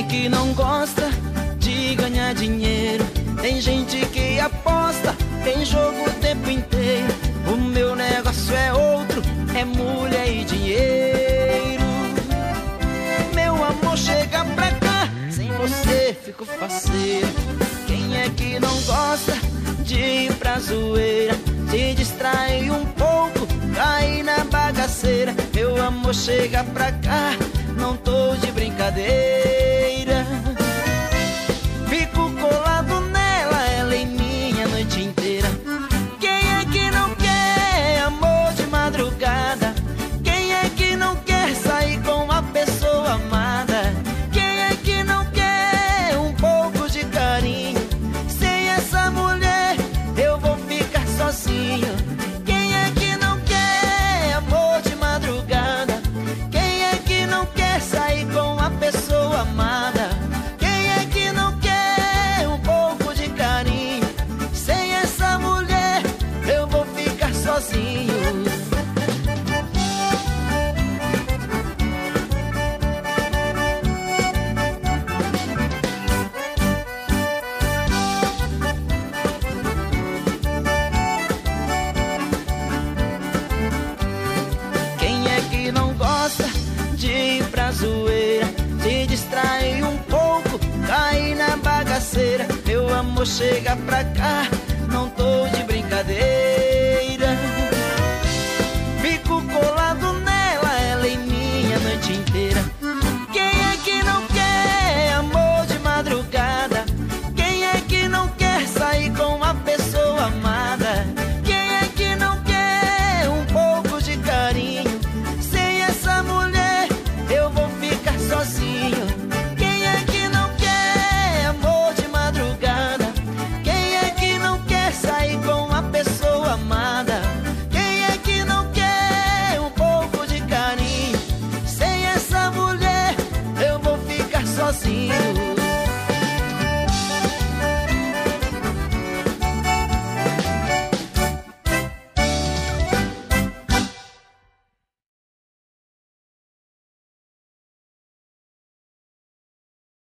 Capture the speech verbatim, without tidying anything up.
é que não gosta de ganhar dinheiro? Tem gente que aposta, tem jogo o tempo inteiro. O meu negócio é outro, é mulher e dinheiro. Meu amor, chega pra cá, sem você fico faceiro. Quem é que não gosta de ir pra zoeira? Se distrai um pouco, cai na bagaceira. Meu amor, chega pra cá, não tô de brincadeira. Fico colado nela, ela em mim a noite inteira. Quem é que não quer amor de madrugada? Quem é que não quer sair com a pessoa amada? Quem é que não quer um pouco de carinho? Sem essa mulher eu vou ficar sozinho. Quem é que não quer amor de madrugada? Quem é que não quer sair com a pessoa amada? Quem é que não quer um pouco de carinho? Sem essa mulher eu vou ficar sozinho. Quem é que não gosta de ir pra zoeira? Se distrai um pouco, cai na bagaceira. Meu amor, chega pra cá,